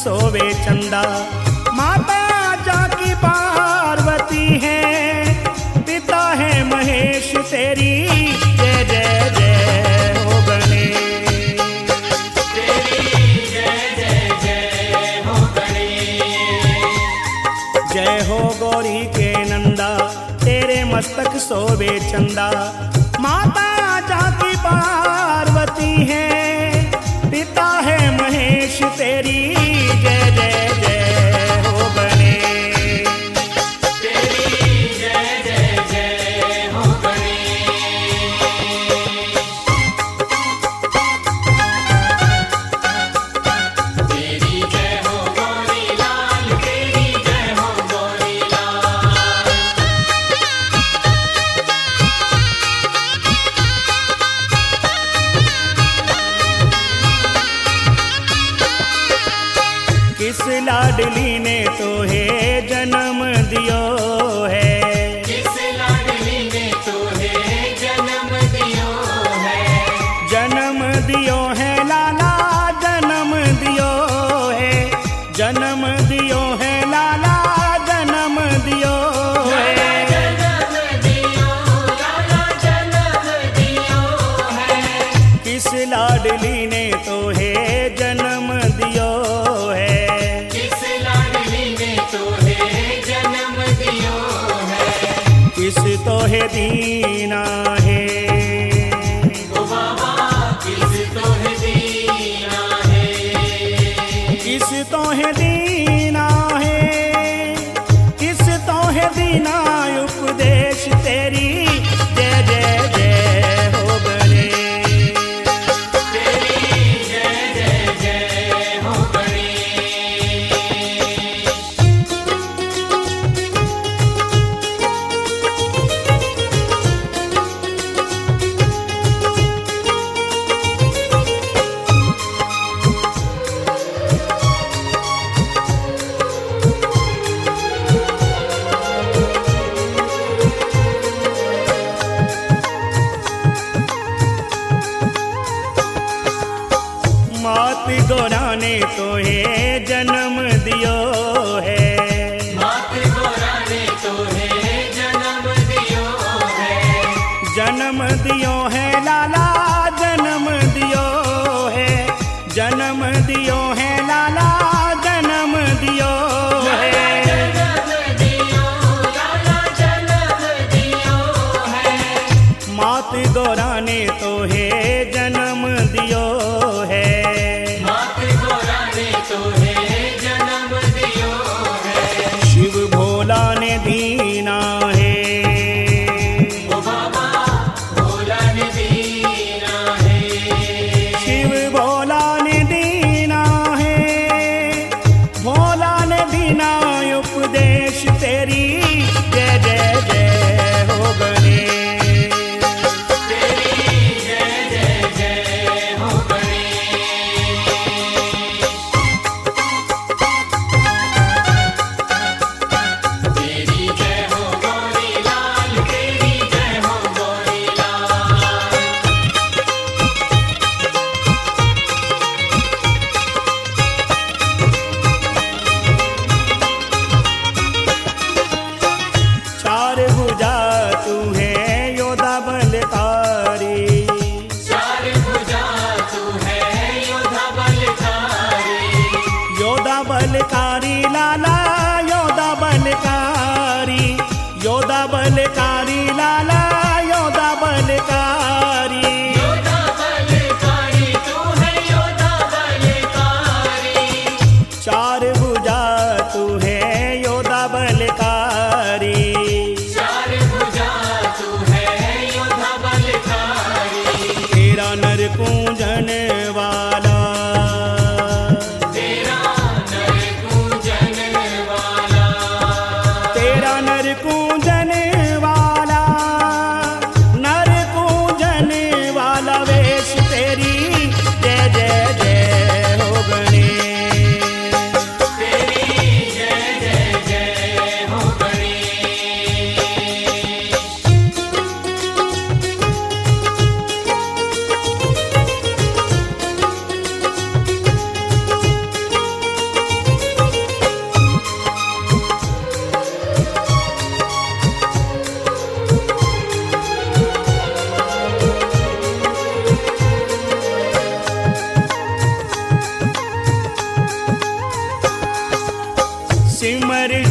सोवे चंदा। माता जाकी पार्वती है, पिता है महेश तेरी जय जय जय हो गणेश। तेरी जय जय जय हो गणेश। जय हो गौरी के नंदा, तेरे मस्तक सोवे चंदा। माता जाकी पार्वती है, पिता है महेश तेरी जय जय जय हो गणेश। तेरी जय जय जय हो गणेश। तेरी जय हो गौरी लाल, तेरी जय हो गौरी लाल। किस लाडली ने तो है जन्म दियो है, किस लाडली ने तोहे जन्म दियो है। जन्म दियो है लाला जन्म दियो है, जन्म दियो है लाला जन्म दियो है। जन्म दियो लाला जन्म दियो है। किस लाडली ने तो है जन्म दियो है, किस लाडली ने तोहे जन्म दियो है। किस तो है दीना है, ओ बाबा किस तोहे दीना है। किस तो है दीना है, किस तो है दीना उपदेश तेरी जय जय जय हो गणेश। तेरी जय जय जय हो गणेश। मात गोरा ने तो है जन्म दियो है, मात गोरा ने तोहे जन्म दियो है। जन्म दियो है लाला जन्म दियो है, जन्म दियो है लाला जन्म दियो है। जन्म दियो लाला जन्म दियो है। मात गोरा ने तो है जन्म दियो है, मात गोरा ने तोहे जन्म दियो है। शिव भोला ने दीना है, ओ बाबा भोला ने दीना है। शिव भोला ने दीना है, भोला ने दीना उपदेश तेरी जय जय जय हो गणेश। तेरी जय जय जय हो गणेश।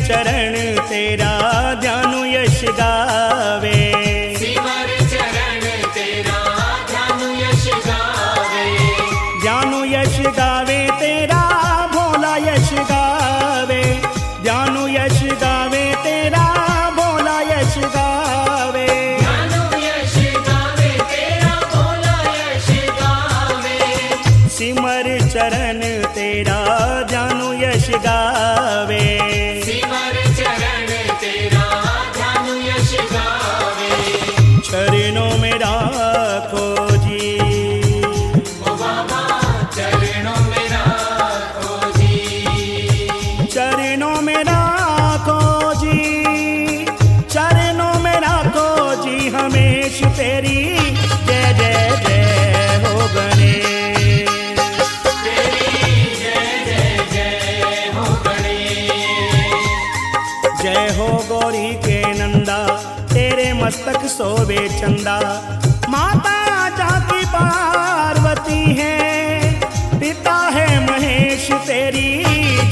चरण तेरा ध्यानु यश गावे, सिमर चरण तेरा ध्यानु यश गावे, ध्यानु यश गावे तेरा भोला यश गावे, ध्यानु यश गावे तेरा भोला यश गावे, ध्यानु यश गावे तेरा भोला यश गावे, सिमर चरण तेरा ध्यानु यश गावे, सिमर चरण तेरा ध्यानु यश गावे, चरणों में राखो जी, ओ बाबा चरणों में राखो जी, चरणों में राखो जी, चरणों में राखो जी हमेश तेरी जय जय जय हो गणेश, तेरी जय जय जय हो गणेश, जय हो गौरी के नंदा तेरे मस्तक सोवे चंदा, माता जाकी पार्वती है, पिता है महेश तेरी